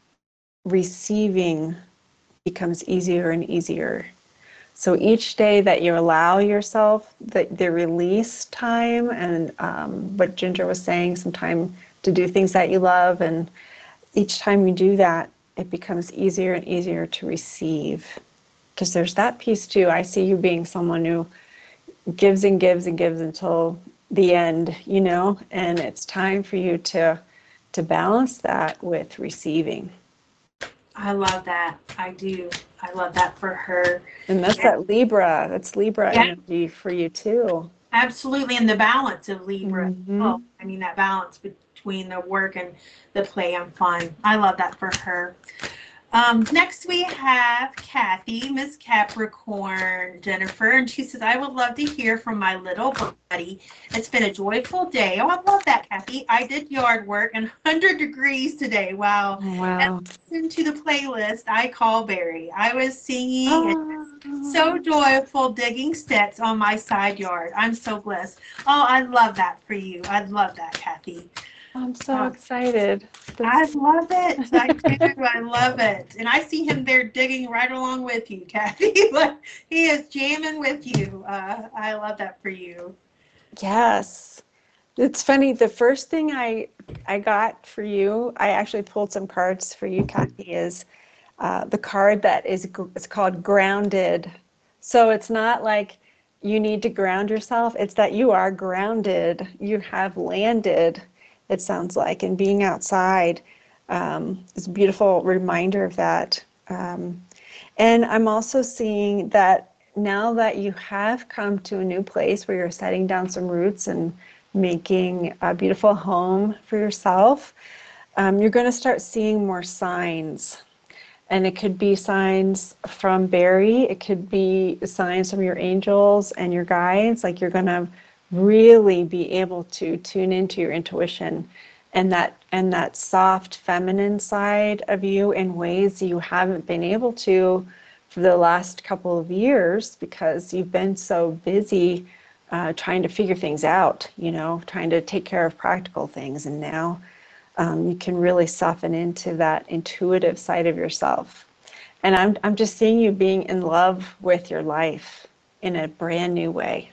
receiving becomes easier and easier. So each day that you allow yourself the, the release time, and um, what Ginger was saying, some time to do things that you love, and each time you do that, it becomes easier and easier to receive. Because there's that piece too. I see you being someone who gives and gives and gives until the end, you know, and it's time for you to to balance that with receiving. I love that. I do. I love that for her. And that's Yeah. that Libra. That's Libra Yeah. energy for you too. Absolutely. And the balance of Libra. Mhm. Oh, I mean, that balance between the work and the play and fun. I love that for her. Um, next we have Kathy, Miss Capricorn, Jennifer, and she says, I would love to hear from my little buddy. It's been a joyful day. Oh, I love that, Kathy. I did yard work and one hundred degrees today. Wow. Oh, wow. And listen to the playlist I call Barry. I was singing Oh, and so joyful digging steps on my side yard. I'm so blessed. Oh, I love that for you. I love that, Kathy. I'm so Oh. excited. I That's, love it. I do. I love it. And I see him there digging right along with you, Kathy. Like he is jamming with you. Uh, I love that for you. yes. It's funny. The first thing I I got for you, I actually pulled some cards for you, Kathy, is uh, the card that is it's called grounded. So it's not like you need to ground yourself. It's that you are grounded. You have landed, it sounds like, and being outside um, is a beautiful reminder of that. Um, and I'm also seeing that now that you have come to a new place where you're setting down some roots and making a beautiful home for yourself, um, you're going to start seeing more signs. And it could be signs from Barry, it could be signs from your angels and your guides. Like you're going to really be able to tune into your intuition and that and that soft feminine side of you in ways you haven't been able to for the last couple of years because you've been so busy uh, trying to figure things out, you know, trying to take care of practical things. And now um, you can really soften into that intuitive side of yourself. And I'm, I'm just seeing you being in love with your life in a brand new way.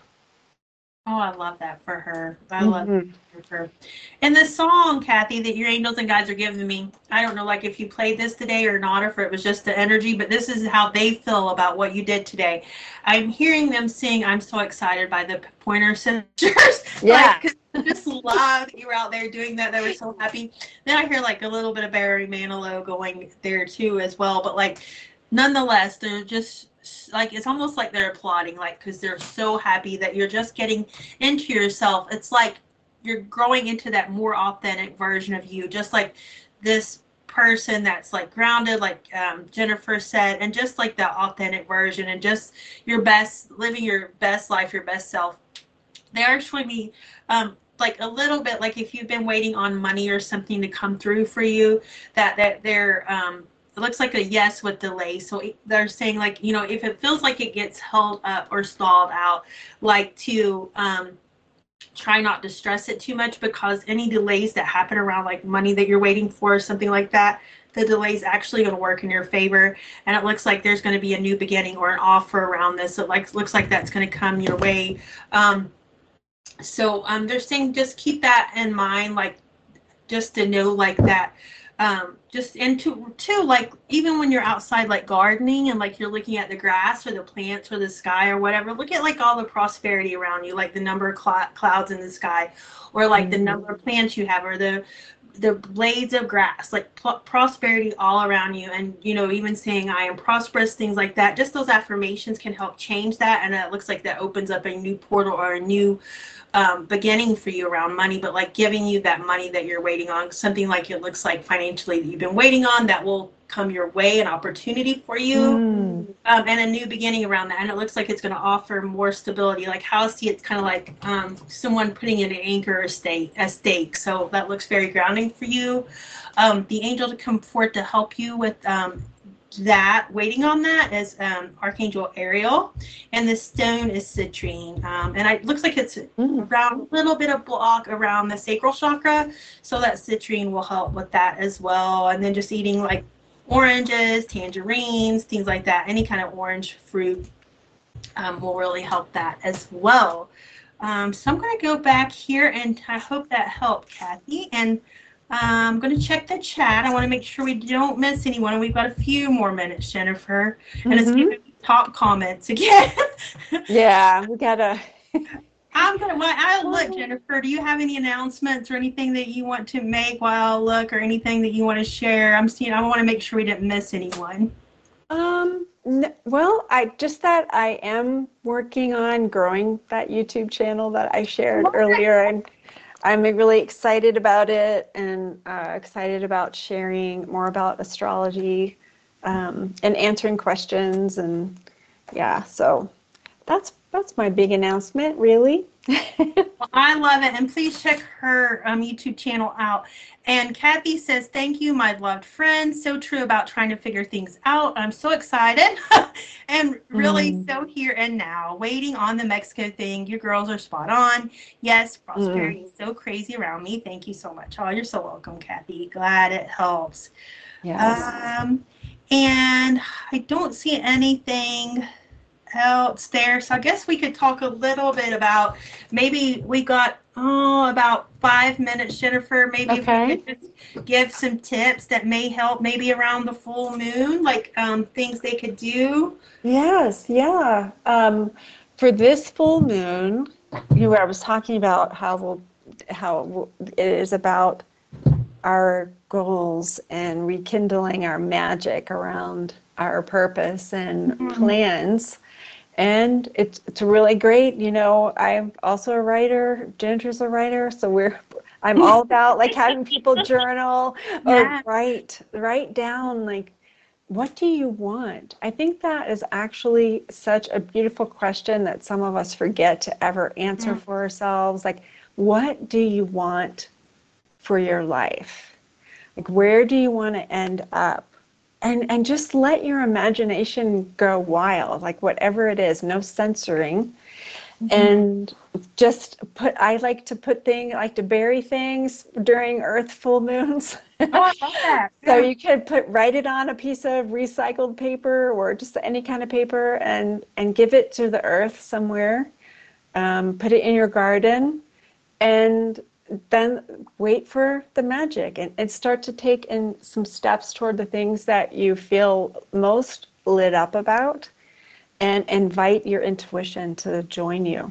Oh, I love that for her. I love Mhm. that for her. And the song, Kathy, that your angels and guides are giving me, I don't know, like if you played this today or not, or if it was just the energy, but this is how they feel about what you did today. I'm hearing them sing, I'm so excited by the Pointer Sisters. Yeah. Like, I just love that you were out there doing that. They were so happy. Then I hear like a little bit of Barry Manilow going there too as well. But like, nonetheless, they're just like, it's almost like they're applauding, like, because they're so happy that you're just getting into yourself. It's like you're growing into that more authentic version of you, just like this person that's like grounded, like um, Jennifer said, and just like the authentic version and just your best, living your best life, your best self. They are showing me um, like a little bit like if you've been waiting on money or something to come through for you, that that they're um, it looks like a yes with delay. So they're saying like, you know, if it feels like it gets held up or stalled out, like to um, try not to stress it too much, because any delays that happen around like money that you're waiting for or something like that, the delay is actually going to work in your favor. And it looks like there's going to be a new beginning or an offer around this. It like looks like that's going to come your way. Um, so um, they're saying just keep that in mind, like just to know like that. Um, just into too, like even when you're outside like gardening and like you're looking at the grass or the plants or the sky or whatever, look at like all the prosperity around you, like the number of cl- clouds in the sky, or like mm-hmm. the number of plants you have, or the the blades of grass, like pl- prosperity all around you. And you know, even saying I am prosperous, things like that, just those affirmations can help change that. And it looks like that opens up a new portal or a new Um, beginning for you around money, but like giving you that money that you're waiting on, something like it looks like financially that you've been waiting on that will come your way, an opportunity for you, mm. um, and a new beginning around that. And it looks like it's going to offer more stability. Like how I see it's kind of like um, someone putting in an anchor or stake, a stake. So that looks very grounding for you. Um, the angel to come forward to help you with um, that, waiting on that, is um, Archangel Ariel, and the stone is citrine, um, and it looks like it's mm. around a little bit of block around the sacral chakra, so that citrine will help with that as well. And then just eating like oranges, tangerines, things like that, any kind of orange fruit um, will really help that as well. Um, so I'm going to go back here, and I hope that helped, Kathy. And I'm going to check the chat. I want to make sure we don't miss anyone. We've got a few more minutes, Jennifer. And mm-hmm. it's giving me top comments again. Yeah, we got to. I'm going to, while I look, Jennifer, do you have any announcements or anything that you want to make while I look, or anything that you want to share? I'm seeing, I want to make sure we didn't miss anyone. Um, n- well, I just that I am working on growing that YouTube channel that I shared what? earlier. And I'm really excited about it, and uh, excited about sharing more about astrology um, and answering questions. And yeah, so that's that's my big announcement, really. Well, I love it, and please check her um, YouTube channel out. And Kathy says, thank you, my loved friend. So true about trying to figure things out. I'm so excited and really mm. so here and now, waiting on the Mexico thing. You girls are spot on. Yes, prosperity mm. is so crazy around me. Thank you so much. Oh, you're so welcome, Kathy. Glad it helps. Yes. Um, and I don't see anything else there? So I guess we could talk a little bit about, maybe we got, oh, about five minutes, Jennifer. Maybe if we Okay. could just give some tips that may help maybe around the full moon, like um, things they could do. Yes, yeah. Um, for this full moon, you know, I was talking about how we'll, how it is about our goals and rekindling our magic around our purpose and plans. And it's it's really great. You know, I'm also a writer. Ginger's a writer, so we're I'm all about like having people journal or Yeah. write write down like what do you want? I think that is actually such a beautiful question that some of us forget to ever answer for ourselves. Like, what do you want for your life? Like, where do you want to end up? And and just let your imagination go wild, like whatever it is, no censoring. And just put, I like to put things, I like to bury things during Earth full moons. Oh, I love that. So Yeah. you could put, write it on a piece of recycled paper or just any kind of paper and, and give it to the earth somewhere. Um, put it in your garden and then wait for the magic and, and start to take in some steps toward the things that you feel most lit up about and invite your intuition to join you.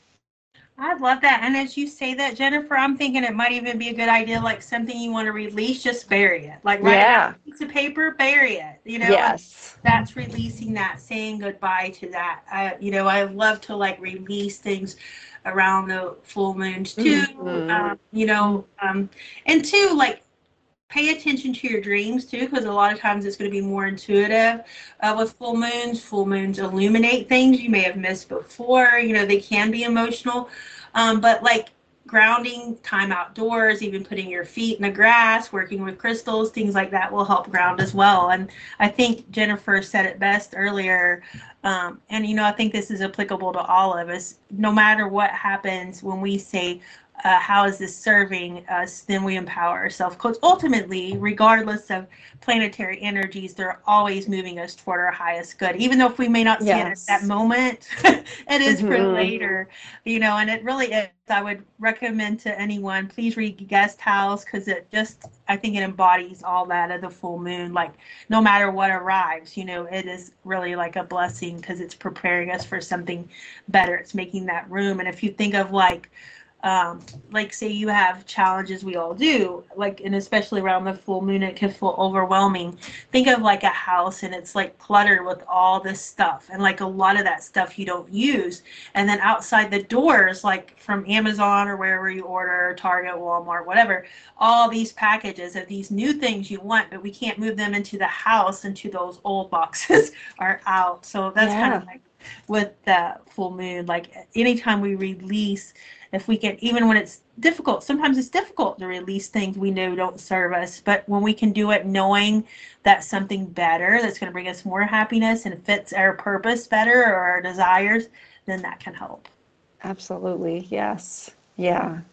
I love that. And as you say that, Jennifer, I'm thinking it might even be a good idea, like something you want to release, just bury it. Like write it Yeah. on a piece of paper, bury it. You know, and Yes. that's releasing that, saying goodbye to that. Uh, you know, I love to like release things around the full moons too. Mhm. Um, you know, um, and two, like pay attention to your dreams too, because a lot of times it's going to be more intuitive uh, with full moons. Full moons illuminate things you may have missed before. You know, they can be emotional, um, but like grounding, time outdoors, even putting your feet in the grass, working with crystals, things like that will help ground as well. And I think Jennifer said it best earlier. Um, and, you know, I think this is applicable to all of us. No matter what happens, when we say, uh, how is this serving us, then we empower ourselves. Because ultimately, regardless of planetary energies, they're always moving us toward our highest good. Even though if we may not see it at that Yes. moment, it is for Mhm. later, you know, and it really is. I would recommend to anyone, please read Guest House, because it just, I think it embodies all that of the full moon. Like, no matter what arrives, you know, it is really like a blessing because it's preparing us for something better. It's making that room. And if you think of like, um, like say you have challenges, we all do, like, and especially around the full moon it can feel overwhelming. Think of like a house and it's like cluttered with all this stuff, and like a lot of that stuff you don't use, and then outside the doors, like from Amazon or wherever you order, Target, Walmart, whatever, all these packages of these new things you want, but we can't move them into the house, into those old boxes are out. So that's kind Yeah. of like with the full moon, like anytime we release, if we can, even when it's difficult, sometimes it's difficult to release things we know don't serve us, but when we can do it knowing that something better that's going to bring us more happiness and fits our purpose better or our desires, then that can help. Absolutely. Yes. Yeah.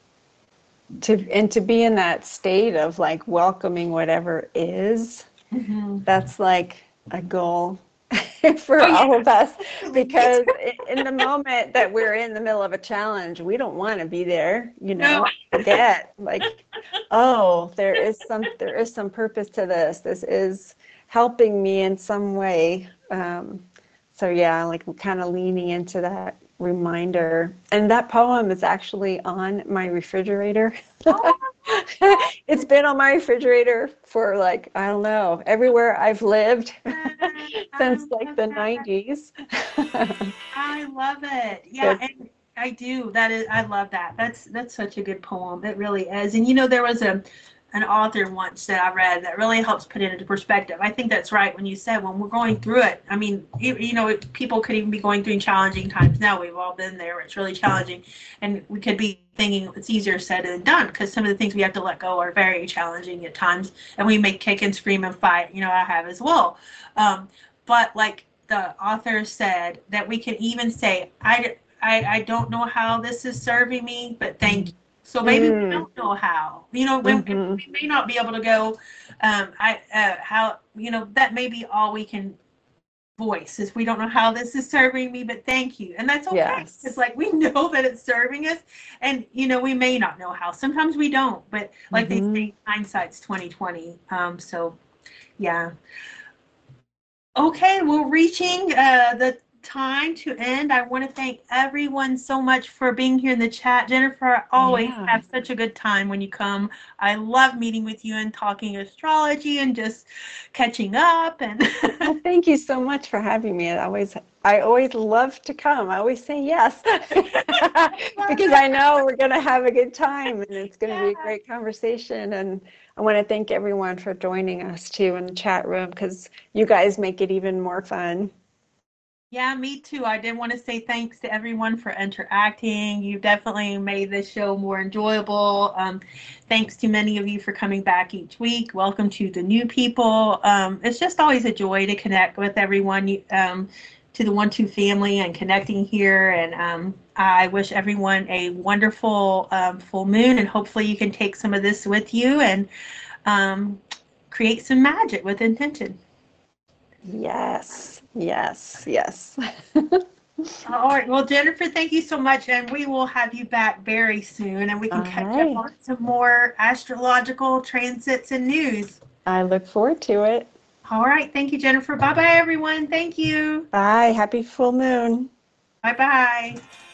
To and to be in that state of like welcoming whatever is, Mm-hmm. that's like a goal for Oh all yeah. of us because i- in the moment that we're in the middle of a challenge, we don't want to be there, you No. know, forget like, oh, there is some there is some purpose to this. This is helping me in some way. Um, so yeah, like kind of leaning into that reminder. And that poem is actually on my refrigerator. It's been on my refrigerator for like, I don't know, everywhere I've lived I since like love the that. nineties. I love it. Yeah, It's, and I do. That is, I love that. That's that's such a good poem. It really is. And you know, there was a an author once that I read that really helps put it into perspective. I think that's right when you said when we're going through it. I mean, you, you know, it, people could even be going through challenging times now. We've all been there. It's really challenging, and we could be thinking it's easier said than done because some of the things we have to let go are very challenging at times, and we may kick and scream and fight. You know, I have as well. Um, but like the author said, that we can even say, I, I, I don't know how this is serving me, but thank you. So maybe we mm, don't know how, you know, when, hmm we may not be able to go, um, I, uh, how, you know, that may be all we can voice. Is we don't know how this is serving me, but thank you. And that's okay. Yes. It's like we know that it's serving us, and you know, we may not know how. Sometimes we don't, but like Mhm. they say, hindsight's twenty twenty. Um, so yeah. Okay, we're reaching uh, the time to end. I want to thank everyone so much for being here in the chat. Jennifer, I always Yeah. have such a good time when you come. I love meeting with you and talking astrology and just catching up. And Well, thank you so much for having me. I always, I always love to come. I always say yes because I know we're going to have a good time and it's going to be a Yeah. great conversation. And I want to thank everyone for joining us too in the chat room because you guys make it even more fun. Yeah, me too. I did want to say thanks to everyone for interacting. You definitely made this show more enjoyable. Um, thanks to many of you for coming back each week. Welcome to the new people. Um, it's just always a joy to connect with everyone, um, to the One Two family and connecting here. And um, I wish everyone a wonderful um, full moon, and hopefully you can take some of this with you and um, create some magic with intention. Yes, yes, yes. All right. Well, Jennifer, thank you so much. And we will have you back very soon and we can All catch up right. on some more astrological transits and news. I look forward to it. All right. Thank you, Jennifer. Bye bye, everyone. Thank you. Bye. Happy full moon. Bye bye.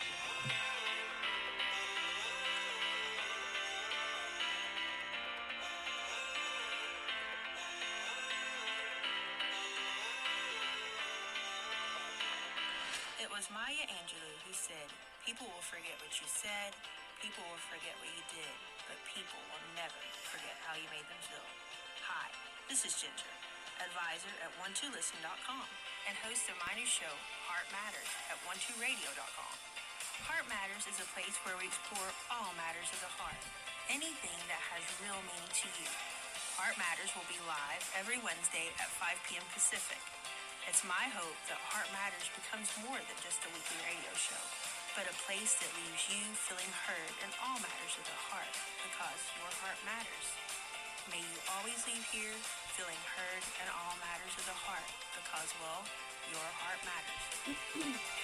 It was Maya Angelou who said, people will forget what you said, people will forget what you did, but people will never forget how you made them feel. Hi, this is Ginger, advisor at one two listen dot com and host of my new show, Heart Matters, at one two radio dot com. Heart Matters is a place where we explore all matters of the heart, anything that has real meaning to you. Heart Matters will be live every Wednesday at five p.m. Pacific. It's my hope that Heart Matters becomes more than just a weekly radio show, but a place that leaves you feeling heard in all matters of the heart, because your heart matters. May you always leave here feeling heard in all matters of the heart, because, well, your heart matters.